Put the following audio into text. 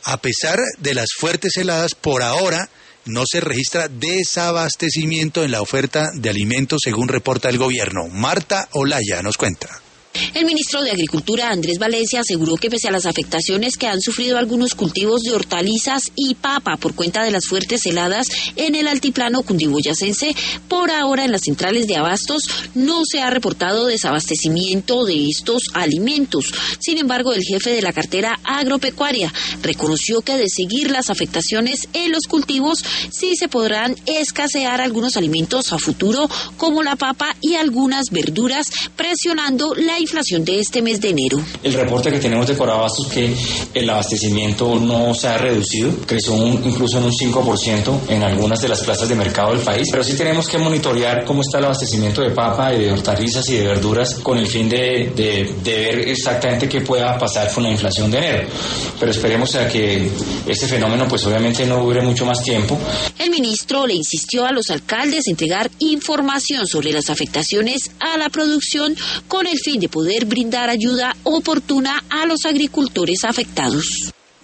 A pesar de las fuertes heladas, por ahora no se registra desabastecimiento en la oferta de alimentos, según reporta el gobierno. Marta Olaya nos cuenta. El ministro de Agricultura, Andrés Valencia, aseguró que pese a las afectaciones que han sufrido algunos cultivos de hortalizas y papa por cuenta de las fuertes heladas en el altiplano cundiboyacense, por ahora en las centrales de abastos no se ha reportado desabastecimiento de estos alimentos. Sin embargo, el jefe de la cartera agropecuaria reconoció que de seguir las afectaciones en los cultivos, sí se podrán escasear algunos alimentos a futuro, como la papa y algunas verduras, presionando la inflación de este mes de enero. El reporte que tenemos de Corabastos que el abastecimiento no se ha reducido, creció incluso en un 5% en algunas de las plazas de mercado del país, pero sí tenemos que monitorear cómo está el abastecimiento de papa, de hortalizas y de verduras con el fin de ver exactamente qué pueda pasar con la inflación de enero. Pero esperemos a que este fenómeno pues obviamente no dure mucho más tiempo. El ministro le insistió a los alcaldes entregar información sobre las afectaciones a la producción con el fin de poder brindar ayuda oportuna a los agricultores afectados.